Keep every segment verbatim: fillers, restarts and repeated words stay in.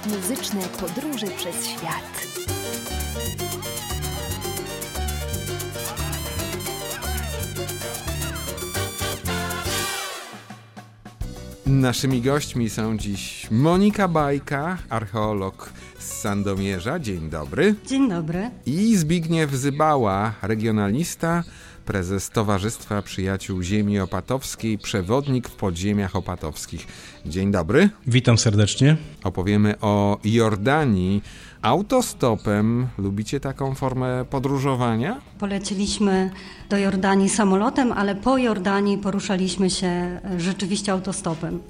Muzyczne podróże przez świat. Naszymi gośćmi są dziś Monika Bajka, archeolog z Sandomierza. Dzień dobry. Dzień dobry. I Zbigniew Zybała, regionalista, prezes Towarzystwa Przyjaciół Ziemi Opatowskiej, przewodnik w podziemiach opatowskich. Dzień dobry. Witam serdecznie. Opowiemy o Jordanii autostopem. Lubicie taką formę podróżowania? Poleciliśmy do Jordanii samolotem, ale po Jordanii poruszaliśmy się rzeczywiście autostopem.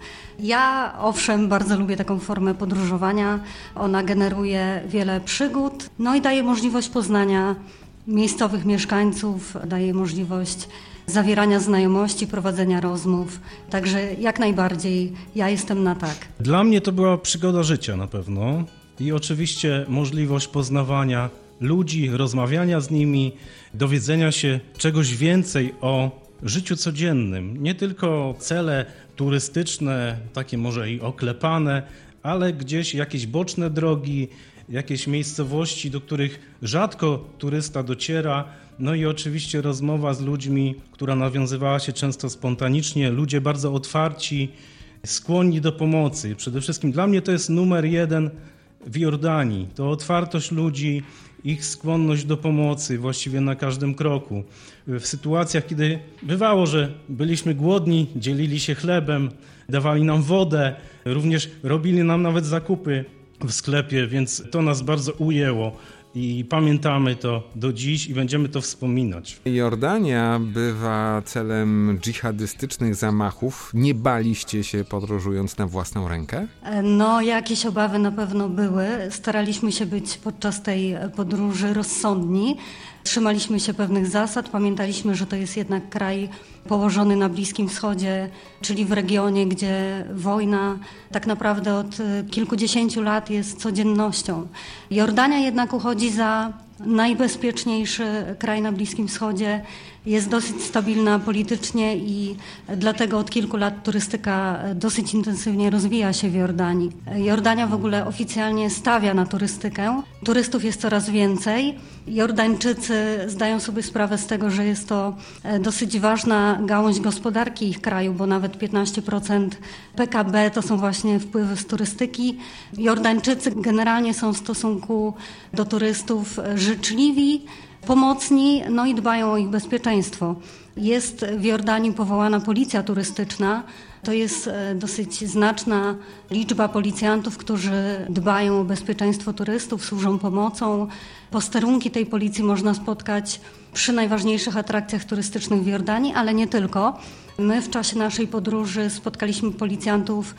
Ja owszem bardzo lubię taką formę podróżowania. Ona generuje wiele przygód, no i daje możliwość poznania miejscowych mieszkańców, daje możliwość zawierania znajomości, prowadzenia rozmów. Także jak najbardziej ja jestem na tak. Dla mnie to była przygoda życia na pewno i oczywiście możliwość poznawania ludzi, rozmawiania z nimi, dowiedzenia się czegoś więcej o życiu codziennym. Nie tylko cele turystyczne, takie może i oklepane, ale gdzieś jakieś boczne drogi, jakieś miejscowości, do których rzadko turysta dociera, no i oczywiście rozmowa z ludźmi, która nawiązywała się często spontanicznie, ludzie bardzo otwarci, skłonni do pomocy. Przede wszystkim dla mnie to jest numer jeden w Jordanii, to otwartość ludzi, ich skłonność do pomocy właściwie na każdym kroku. W sytuacjach, kiedy bywało, że byliśmy głodni, dzielili się chlebem, dawali nam wodę, również robili nam nawet zakupy w sklepie, więc to nas bardzo ujęło i pamiętamy to do dziś i będziemy to wspominać. Jordania bywa celem dżihadystycznych zamachów. Nie baliście się podróżując na własną rękę? No, jakieś obawy na pewno były. Staraliśmy się być podczas tej podróży rozsądni. Trzymaliśmy się pewnych zasad. Pamiętaliśmy, że to jest jednak kraj położony na Bliskim Wschodzie, czyli w regionie, gdzie wojna tak naprawdę od kilkudziesięciu lat jest codziennością. Jordania jednak uchodzi za najbezpieczniejszy kraj na Bliskim Wschodzie. Jest dosyć stabilna politycznie i dlatego od kilku lat turystyka dosyć intensywnie rozwija się w Jordanii. Jordania w ogóle oficjalnie stawia na turystykę. Turystów jest coraz więcej. Jordańczycy zdają sobie sprawę z tego, że jest to dosyć ważna gałąź gospodarki ich kraju, bo nawet piętnaście procent P K B to są właśnie wpływy z turystyki. Jordańczycy generalnie są w stosunku do turystów życzliwi, pomocni, no i dbają o ich bezpieczeństwo. Jest w Jordanii powołana policja turystyczna. To jest dosyć znaczna liczba policjantów, którzy dbają o bezpieczeństwo turystów, służą pomocą. Posterunki tej policji można spotkać przy najważniejszych atrakcjach turystycznych w Jordanii, ale nie tylko. My w czasie naszej podróży spotkaliśmy policjantów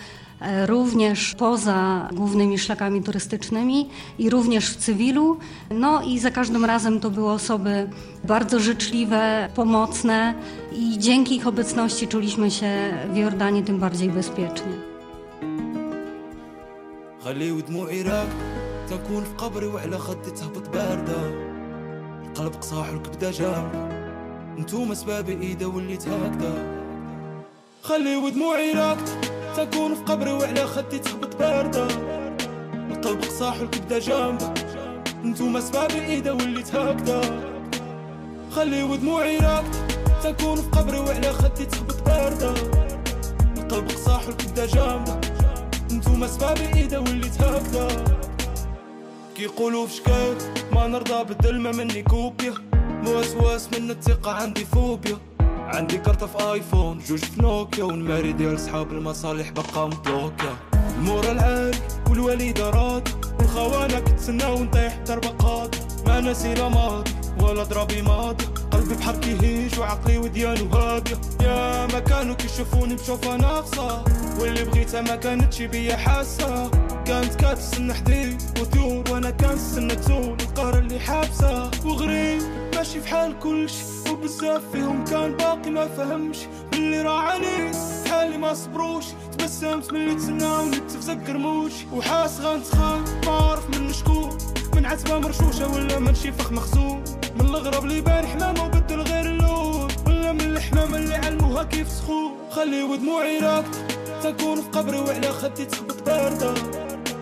również poza głównymi szlakami turystycznymi i również w cywilu. No i za każdym razem to były osoby bardzo życzliwe, pomocne i dzięki ich obecności czuliśmy się w Jordanii tym bardziej bezpiecznie. خلي ودموعي راك تكون في قبري وعلى خدي تهبط باردة القلب قصاح والكبدة جامدة انتوما اسباب ايده وليت هكذا خلي ودموعي راك تكون في قبري وعلى خدي تهبط باردة القلب قصاح والكبدة جامدة انتوما اسباب ايده وليت هكذا خلي ودموعي راك تكون في قبري وعلى خدي تهبط باردة القلب قصاح والكبدة جامدة انتوما اسباب ايده وليت هكذا كيقولوا في شكاير ما نرضى بالدلمة مني كوبيا موسواس من الثقة عندي فوبيا عندي كارتة في ايفون جوج في نوكيا والماري ديال صحاب المصالح بقى مبلوكيا المورا العالي والوالدة راضي والخوانة كتسناو ونطيح التربقات ما ناسي لا ماضي ولا ضربي ماضي قلبي بحر كيهيج وعقلي وديانو هادية يا ما كانوا كيشوفوني بشوفة ناقصة واللي بغيتها ما كانتش بيا حاسة كانت كتستنى حديد وثور وانا كنستنى تزول القهر اللي حابسة وغريب ماشي بحال كلشي وبزاف فيهم كان باقي ما فهمش باللي راه عليه حالي ما صبروش تبسمت من اللي تسناوني تفزق رموش وحاس غنتخان ما عارف من شكون من عتبة مرشوشة ولا من شي فخ مخزون من الغرب اللي بان حمامة وبدل غير اللون ولا من الحمامة اللي علموها كيف سخون خلي ودموعي راكدة تكون في قبري وعلى خدي تهبط باردة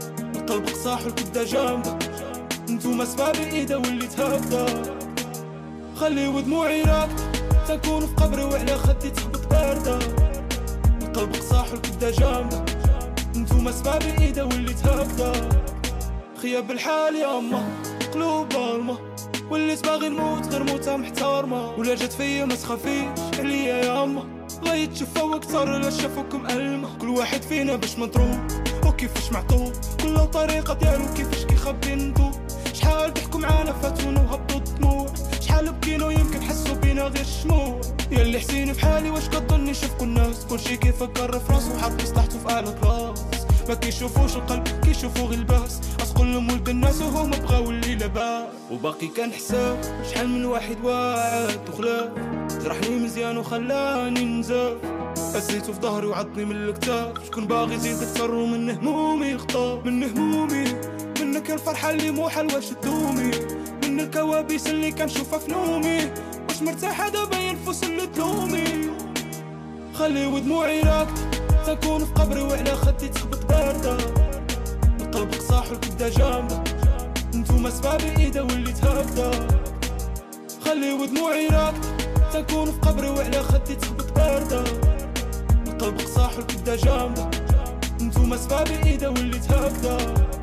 القلب قصاح والكبدة جامدة انتوما سباب ايده واللي تهدى خلي ودموعي راكدة تكون في قبري وعلى خدي تهبط باردة القلب قصاح والكبدة جامدة انتوما سباب ايده واللي تهدى خياب الحال يا اما قلوب ظالمة واللي تباغي نموت غير موتها محتارمة ولا جات فيا ما تخافيش عليا يا اما غاية تشوفها وكتر لا شافوكم ألمة كل واحد فينا باش مضروب وكيفاش معطوب كل طريقة ديالو كيفاش كيخبي ندوب شحال ضحكوا معانا فاتونا وهبطوا الدموع شحال بكينا ويمكن حسوا بينا غير الشموع يا اللي حسيني بحالي واش كتظني شوف كل الناس كلشي كيفكر في راسو وحاط مصلحته في اعلى كلاس ما كيشوفوش القلب كيشوفوا غير الباس اصقل لهم ولد الناس وهما بغاو اللي لاباس وباقي كان حساب شحال من واحد واعد وخلاف جرحني مزيان وخلاني نزاف هزيتو في ظهري وعضني من الكتاف شكون باغي يزيد اكثر ومن همومي خطاب من همومي منك الفرحة اللي مو حلوة شدومي من الكوابيس اللي كنشوفها في نومي واش مرتاحة دابا ينفس اللي تلومي خلي ودموعي راكدة تكون في قبري وعلى خدي تخبط باردة القلب قصاح والكبدة جامدة انتوما سباب ايده واللي تهدى خلي ودموعي راكدة تكون في قبري وعلى خدي تخبط باردة القلب قصاح والكبدة جامدة انتوما سباب ايده واللي تهدى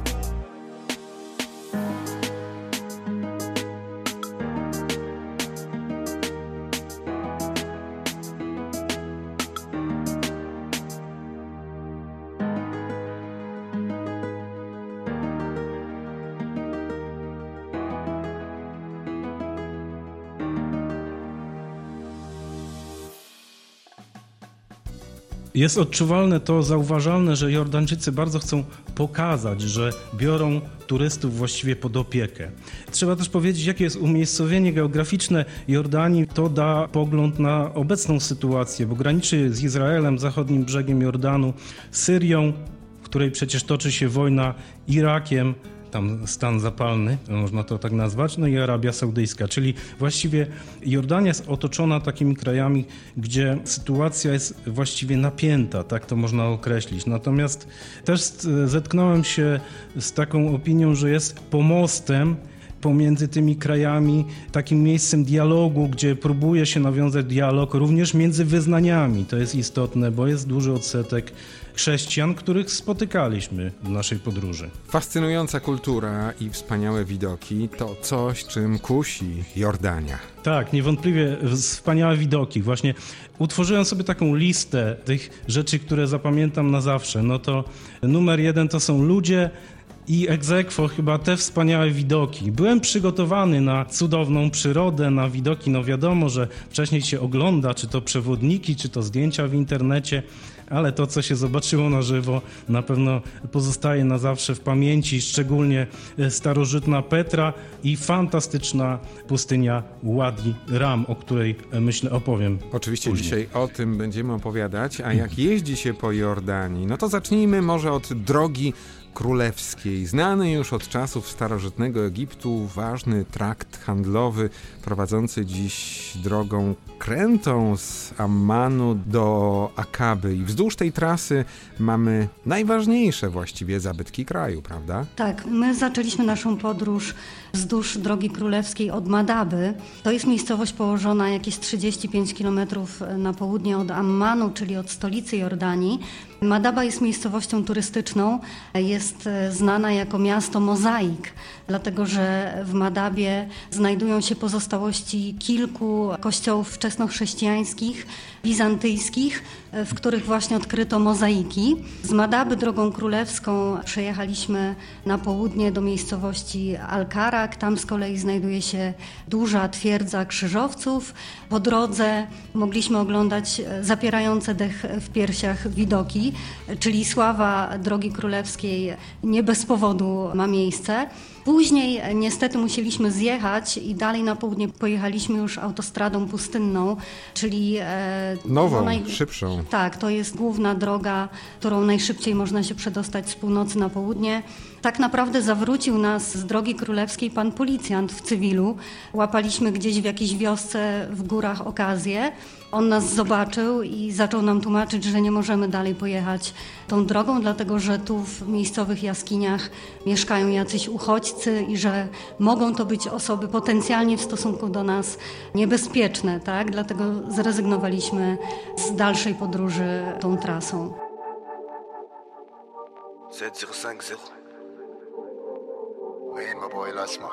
Jest odczuwalne to, zauważalne, że Jordańczycy bardzo chcą pokazać, że biorą turystów właściwie pod opiekę. Trzeba też powiedzieć, jakie jest umiejscowienie geograficzne Jordanii. To da pogląd na obecną sytuację, bo graniczy z Izraelem, zachodnim brzegiem Jordanu, Syrią, w której przecież toczy się wojna, Irakiem, tam stan zapalny, można to tak nazwać, no i Arabia Saudyjska, czyli właściwie Jordania jest otoczona takimi krajami, gdzie sytuacja jest właściwie napięta, tak to można określić. Natomiast też zetknąłem się z taką opinią, że jest pomostem pomiędzy tymi krajami, takim miejscem dialogu, gdzie próbuje się nawiązać dialog również między wyznaniami. To jest istotne, bo jest duży odsetek chrześcijan, których spotykaliśmy w naszej podróży. Fascynująca kultura i wspaniałe widoki to coś, czym kusi Jordania. Tak, niewątpliwie wspaniałe widoki. Właśnie utworzyłem sobie taką listę tych rzeczy, które zapamiętam na zawsze. No to numer jeden to są ludzie i ex aequo chyba te wspaniałe widoki. Byłem przygotowany na cudowną przyrodę, na widoki. No wiadomo, że wcześniej się ogląda, czy to przewodniki, czy to zdjęcia w internecie, ale to, co się zobaczyło na żywo, na pewno pozostaje na zawsze w pamięci, szczególnie starożytna Petra i fantastyczna pustynia Wadi Ram, o której, myślę, opowiem Oczywiście później. Dzisiaj o tym będziemy opowiadać, a jak jeździ się po Jordanii, no to zacznijmy może od drogi królewskiej. Znany już od czasów starożytnego Egiptu ważny trakt handlowy prowadzący dziś drogą krętą z Ammanu do Akaby. I wzdłuż tej trasy mamy najważniejsze właściwie zabytki kraju, prawda? Tak, my zaczęliśmy naszą podróż wzdłuż drogi królewskiej od Madaby. To jest miejscowość położona jakieś trzydzieści pięć kilometrów na południe od Ammanu, czyli od stolicy Jordanii. Madaba jest miejscowością turystyczną, jest znana jako miasto mozaik, dlatego że w Madabie znajdują się pozostałości kilku kościołów wczesnochrześcijańskich, bizantyjskich, w których właśnie odkryto mozaiki. Z Madaby drogą królewską przejechaliśmy na południe do miejscowości Al-Karak. Tam z kolei znajduje się duża twierdza krzyżowców. Po drodze mogliśmy oglądać zapierające dech w piersiach widoki, czyli sława drogi królewskiej nie bez powodu ma miejsce. Później niestety musieliśmy zjechać i dalej na południe pojechaliśmy już autostradą pustynną, czyli e, nową, no naj... szybszą. Tak, to jest główna droga, którą najszybciej można się przedostać z północy na południe. Tak naprawdę zawrócił nas z drogi królewskiej pan policjant w cywilu. Łapaliśmy gdzieś w jakiejś wiosce w górach okazję. On nas zobaczył i zaczął nam tłumaczyć, że nie możemy dalej pojechać tą drogą, dlatego że tu w miejscowych jaskiniach mieszkają jacyś uchodźcy i że mogą to być osoby potencjalnie w stosunku do nas niebezpieczne, tak? Dlatego zrezygnowaliśmy z dalszej podróży tą trasą. siedem zero pięć zero. وين ما بوي الاسمع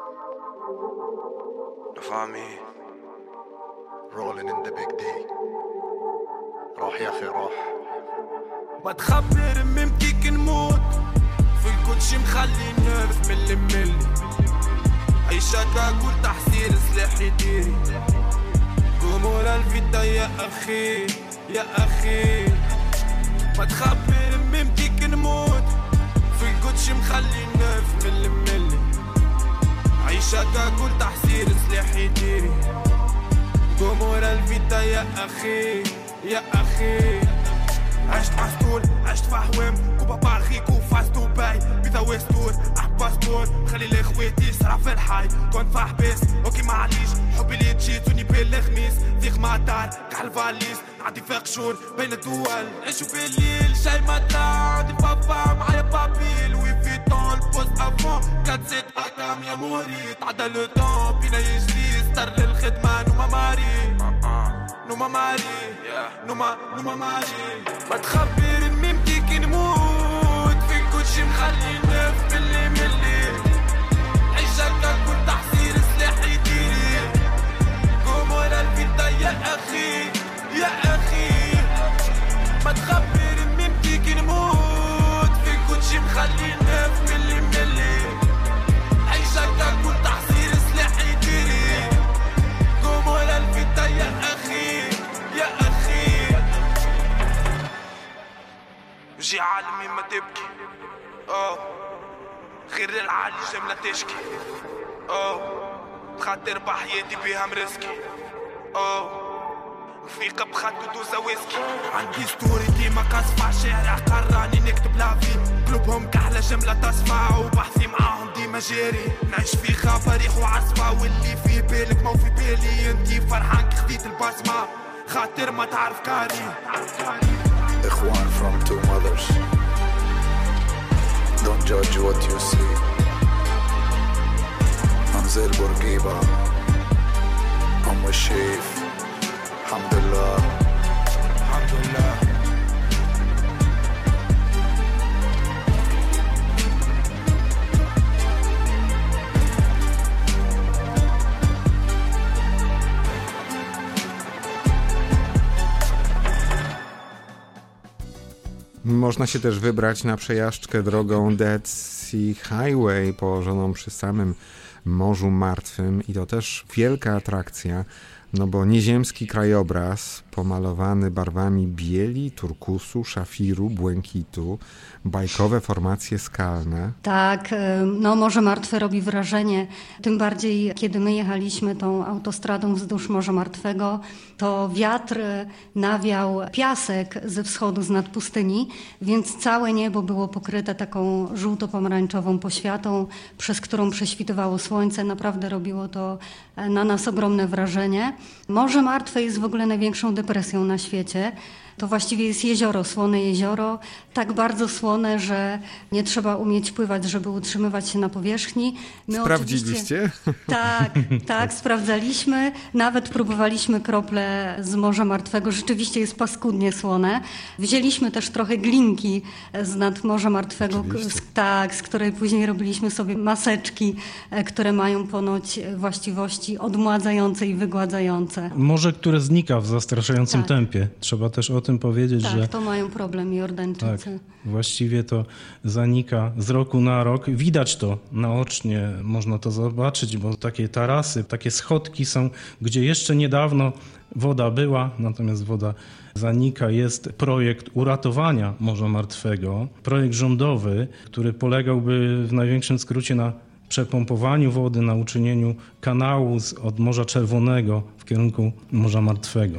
فهمي rolling in the big D. روح يا اخي روح ما تخبر ممكن نموت في الكوتشي مخلي نرف ملي ملي عيشة كاكل تحسير سلاحي ديري جمهور الفيتا يا اخي يا اخي ما تخبر ممكن نموت في الكوتشي مخلي نرف ملي ملي عيشة كاكل تحسير سلاحي ديري جمهور الفيتا يا اخي يا اخي عشت مسطول عشت في حوام كوبا بارخيك وفاس دبي بيتا ويستور احب باسبور خلي لي خواتي صرا في الحي كنت في حباس اوكي معليش حبي اللي تجيتوني بالخميس ضيق مع الدار كحل فاليز نعدي في قشور بين الدول نعيشو بالليل شاي ما عندي بابا معايا بابي لوي فيتون البوست افون كات زيت اكام يا موري تعدى لو طون بينا يجري ستار للخدمة نوما ماري نوما ماري نوما نوما ماري ما تخبر ممكن نموت في كوتشي مخلي نف ملي ملي عيشة كاكل تحصير سلاحي ديري جمهور الفيتا يا اخي يا اخي ما تخبر ممكن نموت في كوتشي مخلي نف ملي ملي عيشة كاكل تحصير سلاحي ديري جمهور الفيتا يا اخي يا اخي جي عالمي ما تبكي اه خير العالي جملة تشكي اه خاطر بحياتي بيها مرسكي اه فيق بخدو دوزة ويسكي عندي ستوري ديما قصفة شارع قراني نكتب لافي قلوبهم كحلة جملة تصفى وبحثي معاهم ديما جاري نعيش في خفريح وعصفة واللي في بالك مو في بالي انتي فرحان كي خديت البصمة خاطر ما تعرف كاري إخوان from two mothers. Don't judge what you see. أنزل بورقيبة أم الشيف الحمد لله الحمد لله Można się też wybrać na przejażdżkę drogą Dead Sea Highway położoną przy samym Morzu Martwym i to też wielka atrakcja, no bo nieziemski krajobraz pomalowany barwami bieli, turkusu, szafiru, błękitu, bajkowe formacje skalne. Tak, no Morze Martwe robi wrażenie, tym bardziej kiedy my jechaliśmy tą autostradą wzdłuż Morza Martwego, to wiatr nawiał piasek ze wschodu z nad pustyni, więc całe niebo było pokryte taką żółto-pomarańczową poświatą, przez którą prześwitywało słońce. Naprawdę robiło to na nas ogromne wrażenie. Morze Martwe jest w ogóle największą depresją na świecie. To właściwie jest jezioro, słone jezioro, tak bardzo słone, że nie trzeba umieć pływać, żeby utrzymywać się na powierzchni. My Sprawdziliście? Tak, tak, sprawdzaliśmy. Nawet próbowaliśmy krople z Morza Martwego. Rzeczywiście jest paskudnie słone. Wzięliśmy też trochę glinki z nad Morza Martwego, z, tak, z której później robiliśmy sobie maseczki, które mają ponoć właściwości odmładzające i wygładzające. Morze, które znika w zastraszającym tak. tempie. Trzeba też o tym powiedzieć, tak, że... Tak, to mają problem Jordańczycy. Tak, właściwie to zanika z roku na rok. Widać to naocznie, można to zobaczyć, bo takie tarasy, takie schodki są, gdzie jeszcze niedawno woda była, natomiast woda zanika. Jest projekt uratowania Morza Martwego, projekt rządowy, który polegałby w największym skrócie na przepompowaniu wody, na uczynieniu kanału z, od Morza Czerwonego w kierunku Morza Martwego.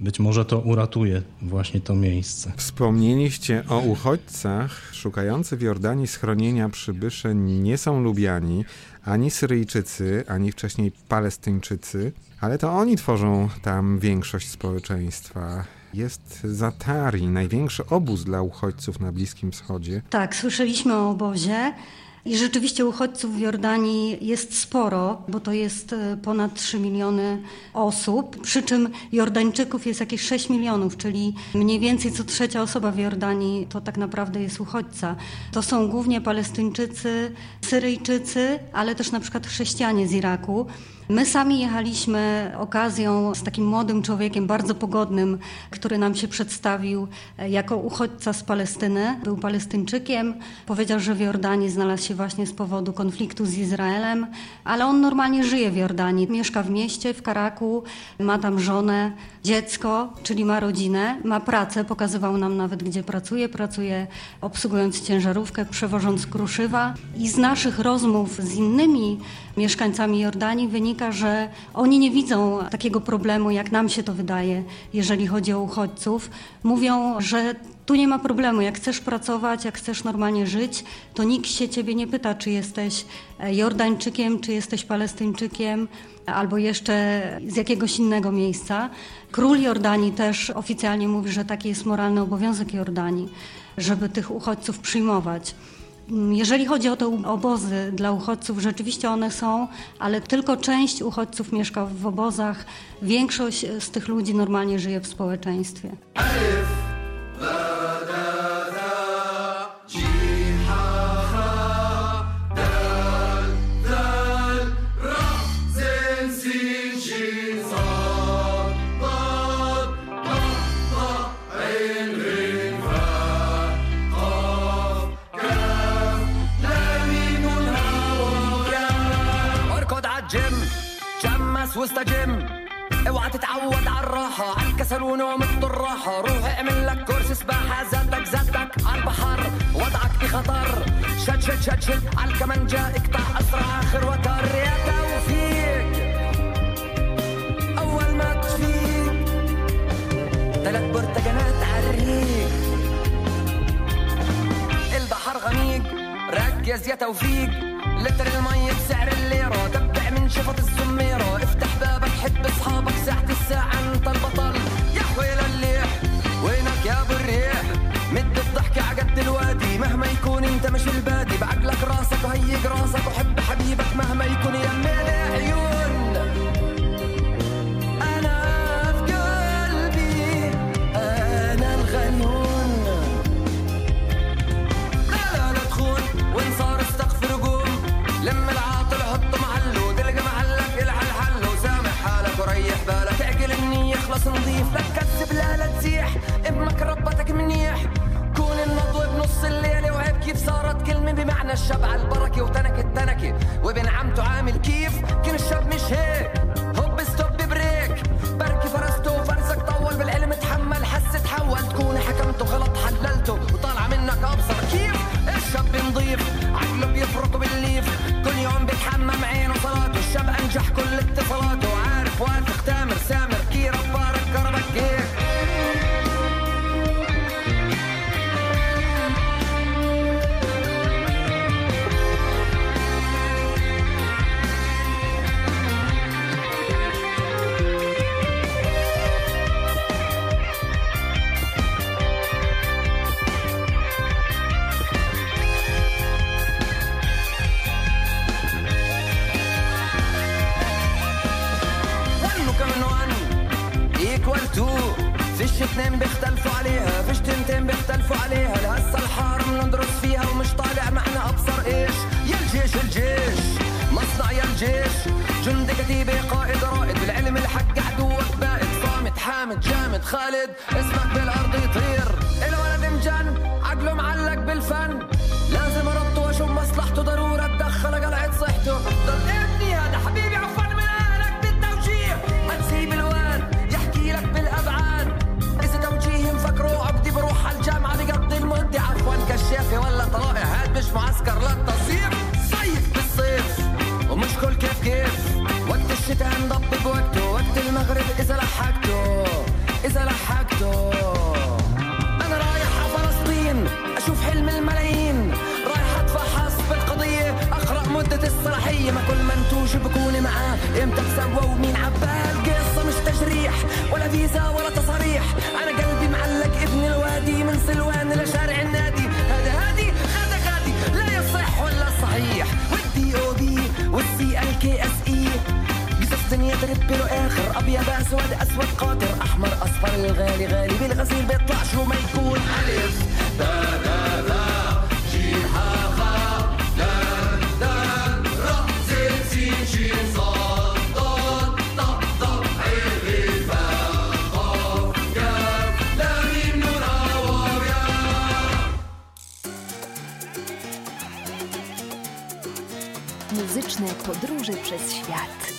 Być może to uratuje właśnie to miejsce. Wspomnieliście o uchodźcach. Szukający w Jordanii schronienia przybysze nie są lubiani ani Syryjczycy, ani wcześniej Palestyńczycy, ale to oni tworzą tam większość społeczeństwa. Jest Zatari, największy obóz dla uchodźców na Bliskim Wschodzie. Tak, słyszeliśmy o obozie. I rzeczywiście uchodźców w Jordanii jest sporo, bo to jest ponad trzy miliony osób, przy czym Jordańczyków jest jakieś sześć milionów, czyli mniej więcej co trzecia osoba w Jordanii to tak naprawdę jest uchodźca. To są głównie Palestyńczycy, Syryjczycy, ale też na przykład chrześcijanie z Iraku. My sami jechaliśmy okazją z takim młodym człowiekiem, bardzo pogodnym, który nam się przedstawił jako uchodźca z Palestyny. Był Palestyńczykiem, powiedział, że w Jordanii znalazł się właśnie z powodu konfliktu z Izraelem, ale on normalnie żyje w Jordanii. Mieszka w mieście, w Karaku, ma tam żonę, dziecko, czyli ma rodzinę, ma pracę, pokazywał nam nawet, gdzie pracuje. Pracuje obsługując ciężarówkę, przewożąc kruszywa. I z naszych rozmów z innymi mieszkańcami Jordanii wynika, że oni nie widzą takiego problemu, jak nam się to wydaje, jeżeli chodzi o uchodźców. Mówią, że tu nie ma problemu. Jak chcesz pracować, jak chcesz normalnie żyć, to nikt się ciebie nie pyta, czy jesteś Jordańczykiem, czy jesteś Palestyńczykiem, albo jeszcze z jakiegoś innego miejsca. Król Jordanii też oficjalnie mówi, że taki jest moralny obowiązek Jordanii, żeby tych uchodźców przyjmować. Jeżeli chodzi o te obozy dla uchodźców, rzeczywiście one są, ale tylko część uchodźców mieszka w obozach. Większość z tych ludzi normalnie żyje w społeczeństwie. واستجم اوعى تتعود على الراحة على الكسل ونوم الراحة روح اعمل لك كورس سباحة زادك زادك على البحر وضعك بخطر شد شد شد شد على الكمانجة اقطع اسرع اخر وتر يا توفيق اول ما تفيق ثلاث برتقانات على الريق البحر غميق ركز يا توفيق لتر المية بسعر الليرة دبع من شفط الزميرة افتح بابك حب اصحابك ساعة الساعة انت البطل يا حويل الليح وينك يا ابو الريح مد الضحكة عقد الوادي مهما يكون انت مش البادي بعقلك راسك وهيق راسك وحب حبيبك مهما يكون يمين عيون انا في قلبي انا الغنون لا لا لا تخون وان صار استغفر قوم لم العاطل حط محله تلقى محلك الحل حله وسامح حالك وريح بالك اعقل النية خلص نضيف لا تكذب لا لا تزيح امك ربتك منيح كون النضوة بنص الليلة وعيب كيف صارت كلمة بمعنى الشبع البركة وتنك التنكة وابن عمته عامل كيف كل الشاب مش هيك هوب ستوب بريك بركي فرسته وفرسك طول بالعلم تحمل حس تحول تكون حكمته غلط حللته وطالع منك ابصر كيف الشاب نضيف عقله بيفرق بالليف كل يوم بيتحمم عينه صلاته الشاب انجح كل اتصالاته عارف واثق تامر سامر كي ربارك كرمك كيف فيش اتنين بيختلفوا عليها فيش تنتين بيختلفوا عليها لهسه الحارة ندرس فيها ومش طالع معنا ابصر ايش يا الجيش الجيش مصنع يا الجيش جندي كتيبة قائد رائد بالعلم الحق عدوك بائد صامت حامد جامد خالد اسمك بالارض يطير الولد مجن عقله معلق بالفن لازم اربطه واشوف مصلحته ضرورة اتدخل قلعت صحته ضل ابني هذا حبيبي عفوا من اهلك بالتوجيه هتسيب الوان يحكي لك بالابعاد اذا توجيه مفكره عقدي بروح على الجامعة بقضي المدة عفوا كشافة ولا طلائع هاد مش معسكر للتصيف صيف بالصيف ومش كل كيف كيف وقت الشتاء نضبط بوقته وقت المغرب اذا لحقته اذا امتى تسوى ومين عبال قصة مش تجريح ولا فيزا ولا تصاريح انا قلبي معلق ابن الوادي من سلوان لشارع النادي هذا هادي هذا غادي لا يصح ولا صحيح والدي او بي والسي ال كي اس اي قصص دنيا ترب له اخر ابيض اسود اسود قاطر احمر اصفر الغالي غالي بالغسيل بيطلع شو ما يكون الف دا دا دا جي ها خا دال دال را زين سين شين صاد ضاد ضاد ضاد عين فاء قاف كاف لام ميم نون واو يا. Muzyczne podróże przez świat.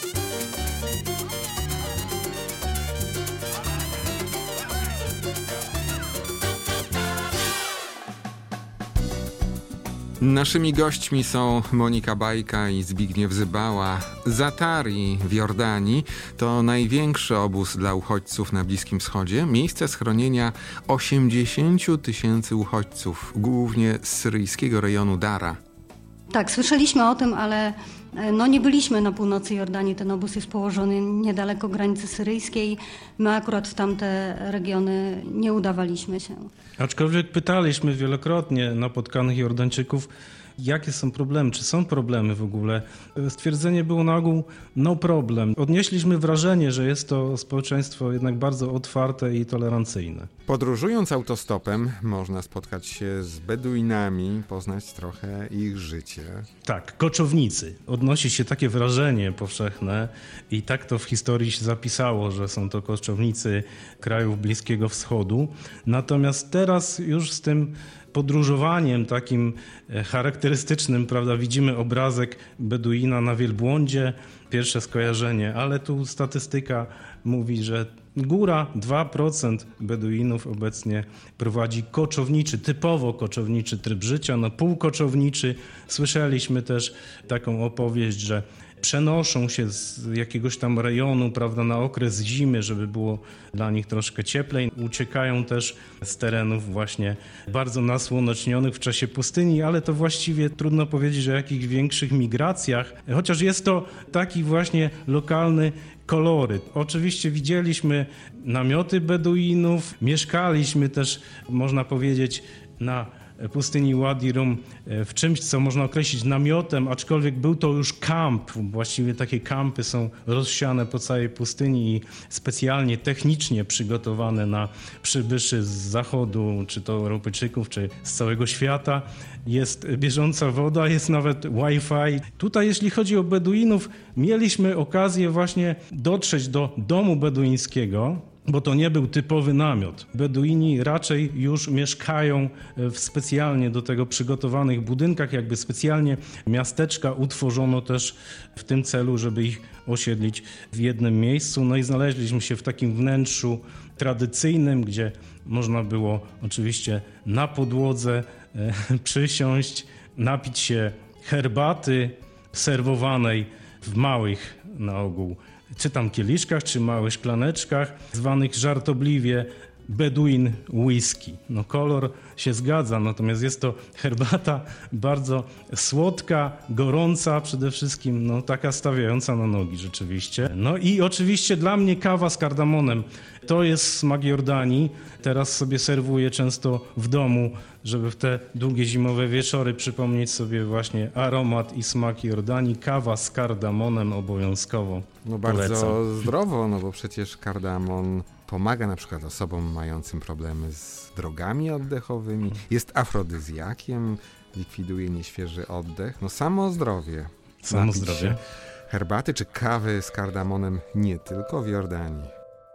Naszymi gośćmi są Monika Bajka i Zbigniew Zybała. Zatari w Jordanii to największy obóz dla uchodźców na Bliskim Wschodzie, miejsce schronienia osiemdziesięciu tysięcy uchodźców, głównie z syryjskiego rejonu Dara. Tak, słyszeliśmy o tym, ale no nie byliśmy na północy Jordanii. Ten obóz jest położony niedaleko granicy syryjskiej. My akurat w tamte regiony nie udawaliśmy się. Aczkolwiek pytaliśmy wielokrotnie napotkanych Jordańczyków, jakie są problemy, czy są problemy w ogóle. Stwierdzenie było na ogół no problem. Odnieśliśmy wrażenie, że jest to społeczeństwo jednak bardzo otwarte i tolerancyjne. Podróżując autostopem można spotkać się z Beduinami, poznać trochę ich życie. Tak, koczownicy. Odnosi się takie wrażenie powszechne i tak to w historii się zapisało, że są to koczownicy krajów Bliskiego Wschodu. Natomiast teraz już z tym podróżowaniem takim charakterystycznym, prawda, widzimy obrazek Beduina na wielbłądzie, pierwsze skojarzenie, ale tu statystyka mówi, że góra dwa procent Beduinów obecnie prowadzi koczowniczy, typowo koczowniczy tryb życia, no półkoczowniczy. Słyszeliśmy też taką opowieść, że przenoszą się z jakiegoś tam rejonu, prawda, na okres zimy, żeby było dla nich troszkę cieplej. Uciekają też z terenów właśnie bardzo nasłonecznionych w czasie pustyni, ale to właściwie trudno powiedzieć o jakichś większych migracjach, chociaż jest to taki właśnie lokalny koloryt. Oczywiście widzieliśmy namioty Beduinów, mieszkaliśmy też, można powiedzieć, na pustyni Wadi Rum w czymś, co można określić namiotem, aczkolwiek był to już kamp. Właściwie takie kampy są rozsiane po całej pustyni i specjalnie technicznie przygotowane na przybyszy z zachodu, czy to Europejczyków, czy z całego świata. Jest bieżąca woda, jest nawet Wi-Fi. Tutaj, jeśli chodzi o Beduinów, mieliśmy okazję właśnie dotrzeć do domu beduińskiego, bo to nie był typowy namiot. Beduini raczej już mieszkają w specjalnie do tego przygotowanych budynkach, jakby specjalnie miasteczka utworzono też w tym celu, żeby ich osiedlić w jednym miejscu. No i znaleźliśmy się w takim wnętrzu tradycyjnym, gdzie można było oczywiście na podłodze e, przysiąść, napić się herbaty serwowanej w małych na ogół czy tam kieliszkach, czy małych szklaneczkach, zwanych żartobliwie Beduin whisky. No kolor się zgadza, natomiast jest to herbata bardzo słodka, gorąca, przede wszystkim no, taka stawiająca na nogi rzeczywiście. No i oczywiście dla mnie kawa z kardamonem. To jest smak Jordanii. Teraz sobie serwuję często w domu, żeby w te długie zimowe wieczory przypomnieć sobie właśnie aromat i smak Jordanii. Kawa z kardamonem obowiązkowo. No bardzo polecam. zdrowo, no bo przecież kardamon pomaga na przykład osobom mającym problemy z drogami oddechowymi, jest afrodyzjakiem, likwiduje nieświeży oddech, no samo zdrowie. Samo Napić zdrowie. się herbaty czy kawy z kardamonem nie tylko w Jordanii.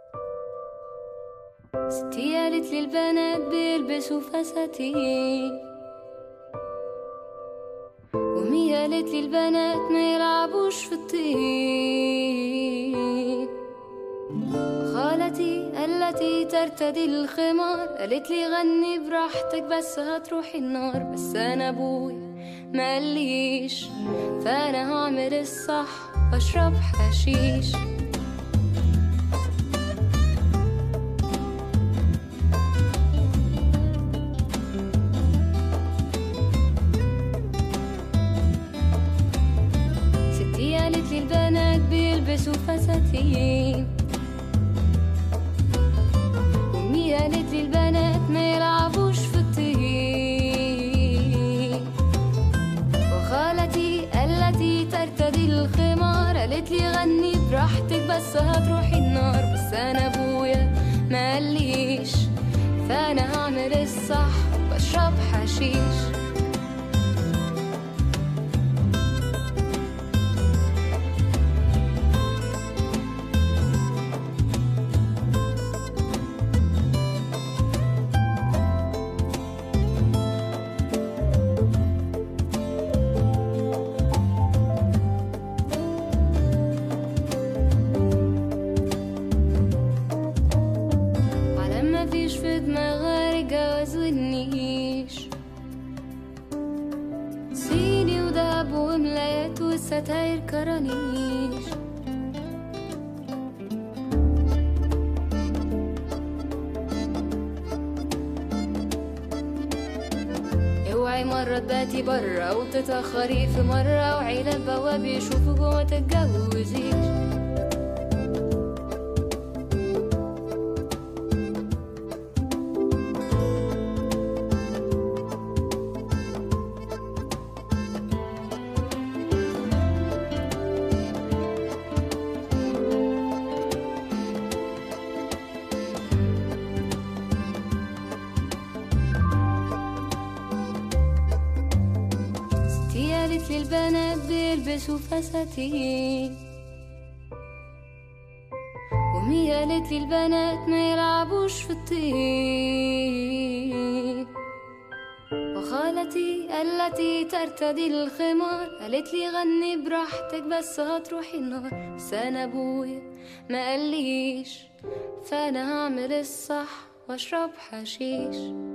ستي قالت لي البنات بيلبسوا فساتين ومي قالت لي البنات ما يلعبوش في الطين خالتي التي ترتدي الخمار قالت لي غني براحتك بس هتروحي النار بس انا ابوي ما قاليش فانا هعمل الصح واشرب حشيش البنات بيلبسوا بيلبسوا فساتين أمي قالت لي البنات ما يلعبوش في الطين وخالتي التي ترتدي الخمار قالت لي غني براحتك بس هتروحي النار بس أنا أبويا ما قاليش فأنا هعمل الصح بشرب حشيش ستاير كرانيش اوعي مرة تباتي برا وتتأخري في مرة وعيلة البواب يشوفوك وما تتجوزيش البنات بيلبسوا فساتين ومي قالت لي البنات ما يلعبوش في الطين وخالتي التي ترتدي الخمار قالت لي غني براحتك بس هتروحي النار بس أنا أبويا ما قاليش فأنا هعمل الصح واشرب حشيش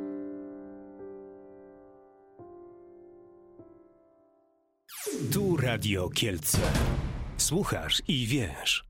Tu Radio Kielce. Słuchasz i wiesz.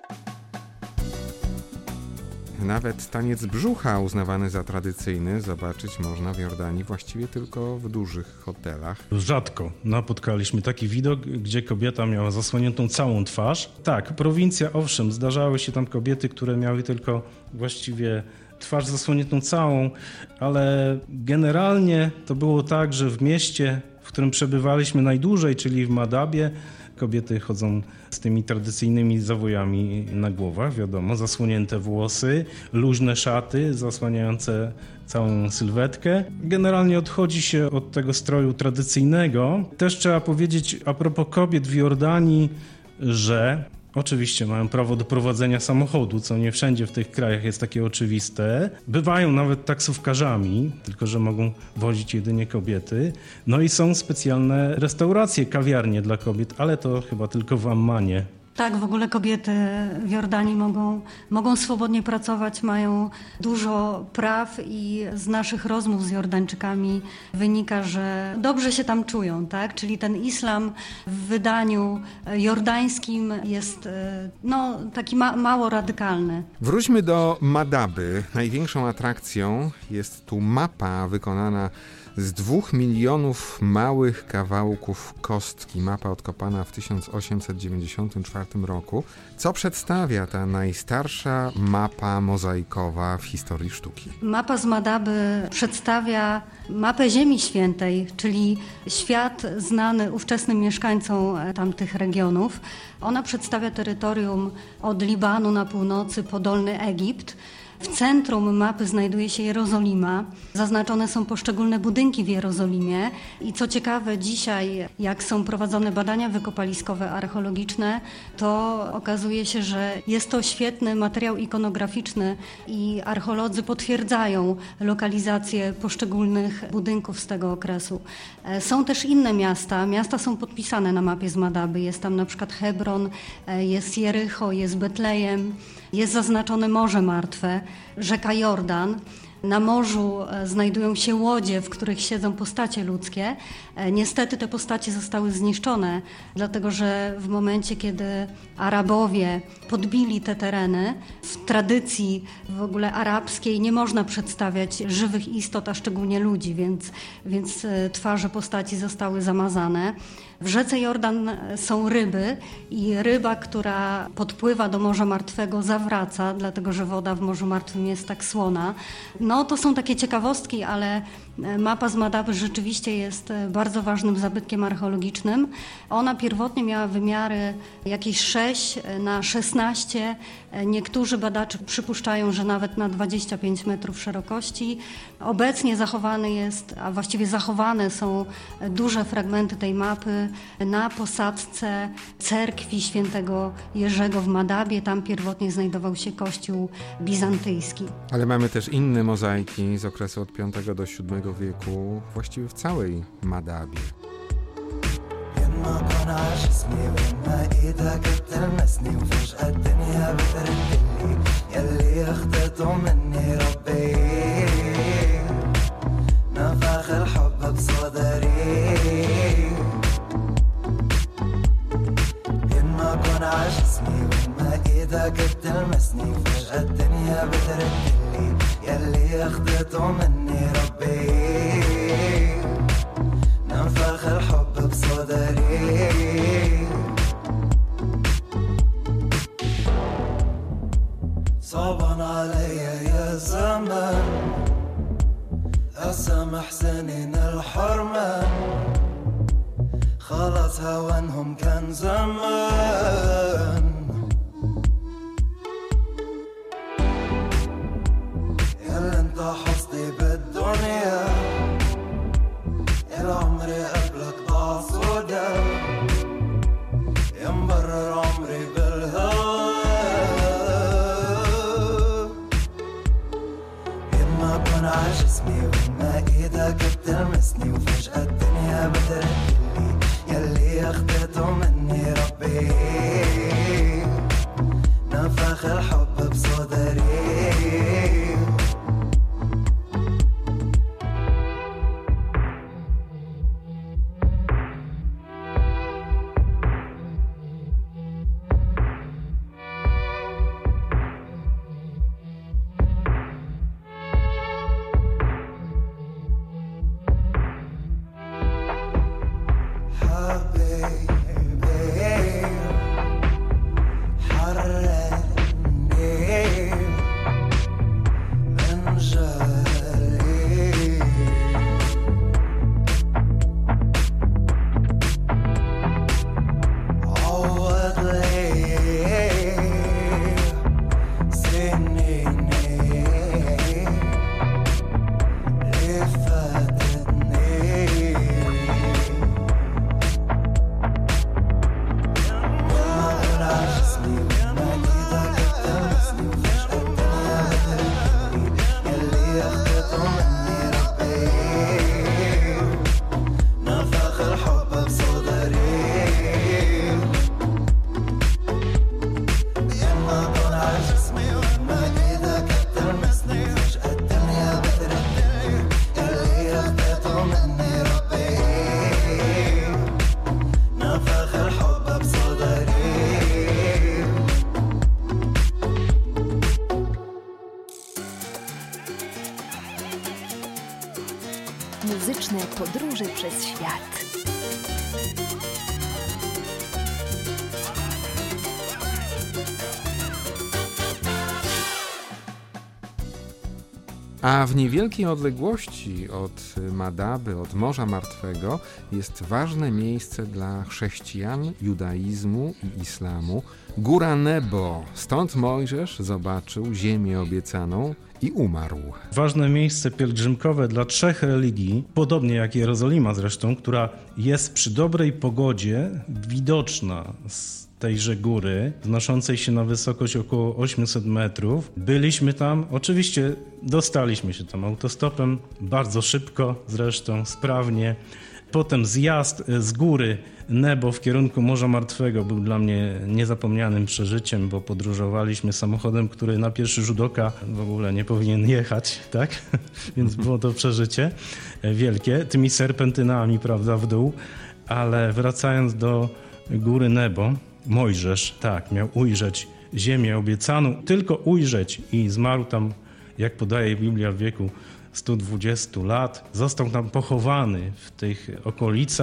Nawet taniec brzucha uznawany za tradycyjny zobaczyć można w Jordanii właściwie tylko w dużych hotelach. Rzadko napotkaliśmy taki widok, gdzie kobieta miała zasłoniętą całą twarz. Tak, prowincja, owszem, zdarzały się tam kobiety, które miały tylko właściwie twarz zasłoniętą całą, ale generalnie to było tak, że w mieście, w którym przebywaliśmy najdłużej, czyli w Madabie, kobiety chodzą z tymi tradycyjnymi zawojami na głowach, wiadomo, zasłonięte włosy, luźne szaty zasłaniające całą sylwetkę. Generalnie odchodzi się od tego stroju tradycyjnego. Też trzeba powiedzieć a propos kobiet w Jordanii, że oczywiście mają prawo do prowadzenia samochodu, co nie wszędzie w tych krajach jest takie oczywiste. Bywają nawet taksówkarzami, tylko że mogą wozić jedynie kobiety. No i są specjalne restauracje, kawiarnie dla kobiet, ale to chyba tylko w Ammanie. Tak, w ogóle kobiety w Jordanii mogą, mogą swobodnie pracować, mają dużo praw i z naszych rozmów z Jordańczykami wynika, że dobrze się tam czują, tak? Czyli ten islam w wydaniu jordańskim jest no, taki ma- mało radykalny. Wróćmy do Madaby. Największą atrakcją jest tu mapa wykonana z dwóch milionów małych kawałków kostki. Mapa odkopana w tysiąc osiemset dziewięćdziesiątym czwartym roku. Co przedstawia ta najstarsza mapa mozaikowa w historii sztuki? Mapa z Madaby przedstawia mapę Ziemi Świętej, czyli świat znany ówczesnym mieszkańcom tamtych regionów. Ona przedstawia terytorium od Libanu na północy po Dolny Egipt. W centrum mapy znajduje się Jerozolima. Zaznaczone są poszczególne budynki w Jerozolimie i co ciekawe dzisiaj, jak są prowadzone badania wykopaliskowe archeologiczne, to okazuje się, że jest to świetny materiał ikonograficzny i archeolodzy potwierdzają lokalizację poszczególnych budynków z tego okresu. Są też inne miasta. Miasta są podpisane na mapie z Madaby. Jest tam na przykład Hebron, jest Jericho, jest Betlejem. Jest zaznaczone Morze Martwe, rzeka Jordan. Na morzu znajdują się łodzie, w których siedzą postacie ludzkie. Niestety te postacie zostały zniszczone, dlatego że w momencie, kiedy Arabowie podbili te tereny, w tradycji w ogóle arabskiej nie można przedstawiać żywych istot, a szczególnie ludzi, więc, więc twarze postaci zostały zamazane. W rzece Jordan są ryby i ryba, która podpływa do Morza Martwego, zawraca, dlatego że woda w Morzu Martwym jest tak słona. No to są takie ciekawostki, ale mapa z Madaby rzeczywiście jest bardzo ważnym zabytkiem archeologicznym. Ona pierwotnie miała wymiary jakieś sześć na szesnaście. Niektórzy badacze przypuszczają, że nawet na dwadzieścia pięć metrów szerokości. Obecnie zachowany jest, a właściwie zachowane są duże fragmenty tej mapy na posadzce cerkwi świętego Jerzego w Madabie. Tam pierwotnie znajdował się kościół bizantyjski. Ale mamy też inne mozaiki z okresu od piątego do siódmego wieku, właściwie w całej Madabie. قد تلمسني فجأة الدنيا بتردلي يلي اخدته مني ربي ننفخ الحب بصدري صعبان علي يا زمان أسامح سنين الحرمان خلاص هوانهم كان زمان حظي بالدنيا العمر قبلك ضاع سودا ينبرر عمري بالهوى يما كون عجسمي وما ايدك بتلمسني وفجأة الدنيا بتردلي يلي اخدته مني ربي نفخ الحب بصدري Muzyczne podróże przez świat. A w niewielkiej odległości od Madaby, od Morza Martwego, jest ważne miejsce dla chrześcijan, judaizmu i islamu. Góra Nebo. Stąd Mojżesz zobaczył ziemię obiecaną i umarł. Ważne miejsce pielgrzymkowe dla trzech religii, podobnie jak Jerozolima zresztą, która jest przy dobrej pogodzie widoczna z tejże góry, wznoszącej się na wysokość około osiemset metrów. Byliśmy tam, oczywiście dostaliśmy się tam autostopem, bardzo szybko zresztą, sprawnie. Potem zjazd z góry Nebo w kierunku Morza Martwego był dla mnie niezapomnianym przeżyciem, bo podróżowaliśmy samochodem, który na pierwszy rzut oka w ogóle nie powinien jechać, tak? Więc było to przeżycie wielkie, tymi serpentynami, prawda, w dół. Ale wracając do góry Nebo, Mojżesz, tak, miał ujrzeć ziemię obiecaną, tylko ujrzeć i zmarł tam, jak podaje Biblia, w wieku stu dwudziestu lat. Został tam pochowany w tych okolicach,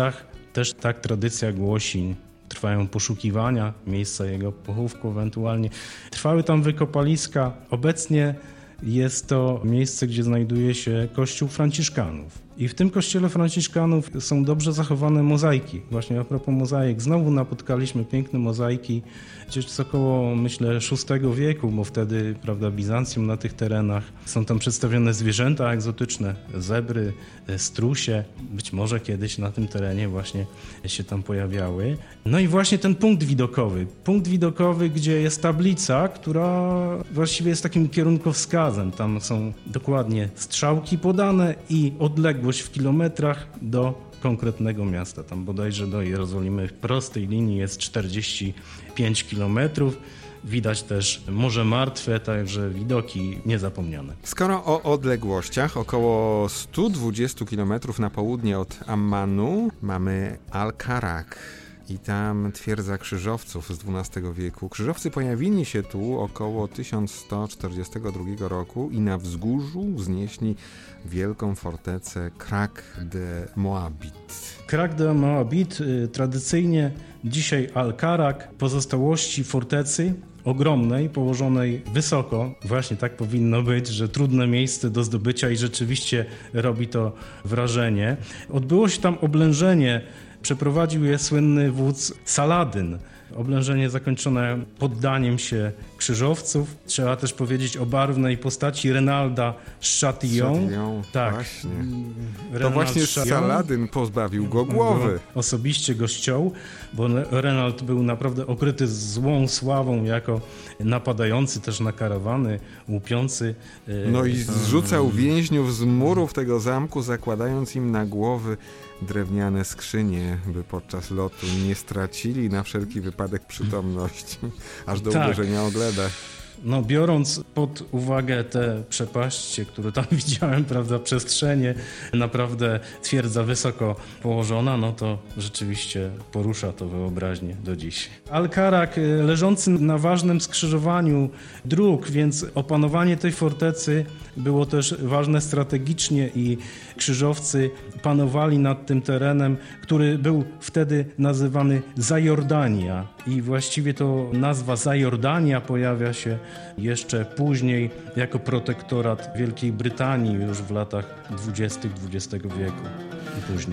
Też tak tradycja głosi. Trwają poszukiwania miejsca jego pochówku ewentualnie. Trwały tam wykopaliska. Obecnie jest to miejsce, gdzie znajduje się kościół franciszkanów. I w tym kościele franciszkanów są dobrze zachowane mozaiki. Właśnie a propos mozaik, znowu napotkaliśmy piękne mozaiki, gdzieś z około, myślę, szóstego wieku, bo wtedy, prawda, Bizancjum na tych terenach. Są tam przedstawione zwierzęta egzotyczne, zebry, strusie. Być może kiedyś na tym terenie właśnie się tam pojawiały. No i właśnie ten punkt widokowy. Punkt widokowy, gdzie jest tablica, która właściwie jest takim kierunkowskazem. Tam są dokładnie strzałki podane i odległość w kilometrach do konkretnego miasta. Tam bodajże do Jerozolimy w prostej linii jest czterdzieści pięć kilometrów. Widać też Morze Martwe, także widoki niezapomniane. Skoro o odległościach, około sto dwadzieścia kilometrów na południe od Ammanu mamy Al-Karak. I tam twierdza krzyżowców z dwunastego wieku. Krzyżowcy pojawili się tu około tysiąc sto czterdziestego drugiego roku i na wzgórzu wznieśli wielką fortecę Krak de Moabit. Krak de Moabit, tradycyjnie dzisiaj Al-Karak, pozostałości fortecy ogromnej, położonej wysoko. Właśnie tak powinno być, że trudne miejsce do zdobycia i rzeczywiście robi to wrażenie. Odbyło się tam oblężenie. Przeprowadził je słynny wódz Saladyn. Oblężenie zakończone poddaniem się krzyżowców. Trzeba też powiedzieć o barwnej postaci Renalda z Chatillon. Chatillon, tak. Właśnie. Renald to właśnie Chatillon. Saladyn pozbawił go głowy. Osobiście go ściął, bo Renald był naprawdę okryty złą sławą jako napadający też na karawany, łupiący. No i zrzucał więźniów z murów tego zamku, zakładając im na głowy drewniane skrzynie, by podczas lotu nie stracili na wszelki wypadek przytomności, aż do tak. uderzenia o glebę. No, biorąc pod uwagę te przepaście, które tam widziałem, prawda, przestrzenie, naprawdę twierdza wysoko położona, no to rzeczywiście porusza to wyobraźnię do dziś. Al-Karak leżący na ważnym skrzyżowaniu dróg, więc opanowanie tej fortecy było też ważne strategicznie i krzyżowcy panowali nad tym terenem, który był wtedy nazywany Zajordania. I właściwie to nazwa Zajordania pojawia się jeszcze później jako protektorat Wielkiej Brytanii już w latach dwudziestych dwudziestego wieku i później.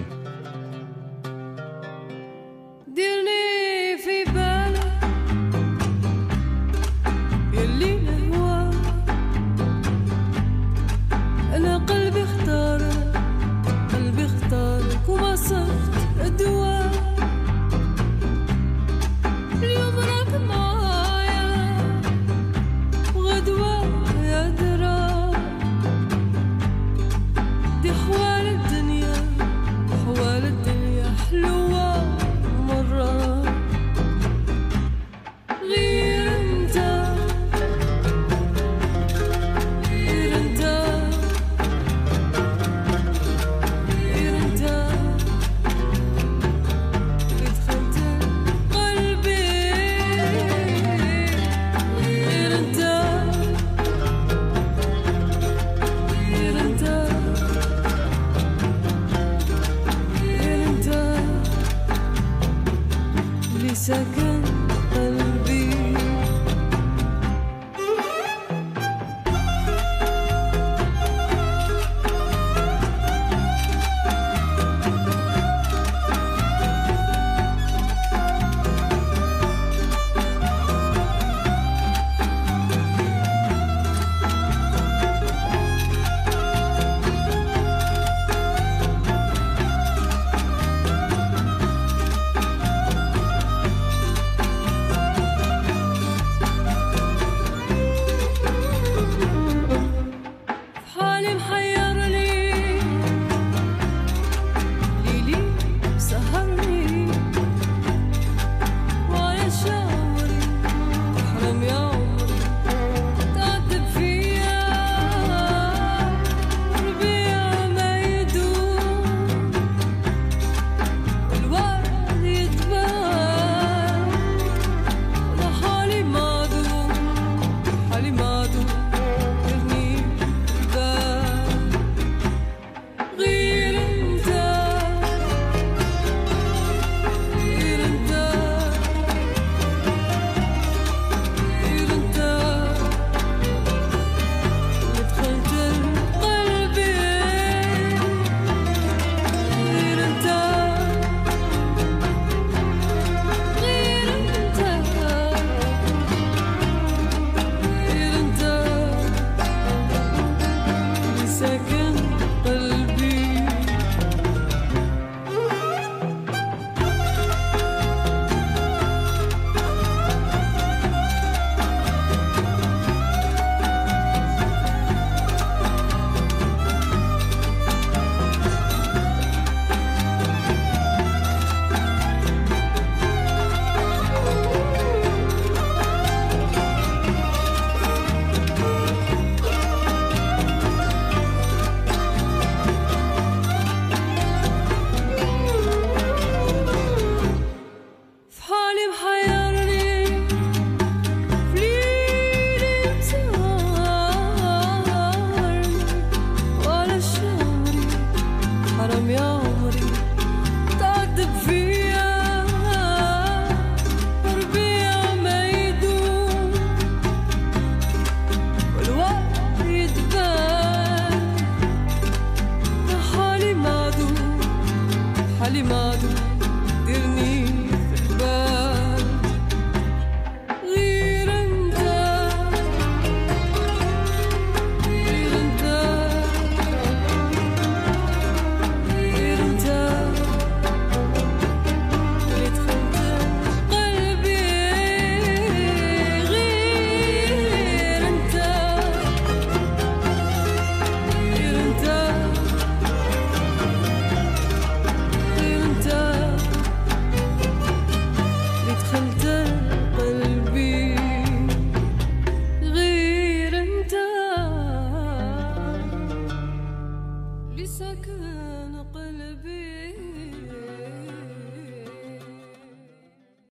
Second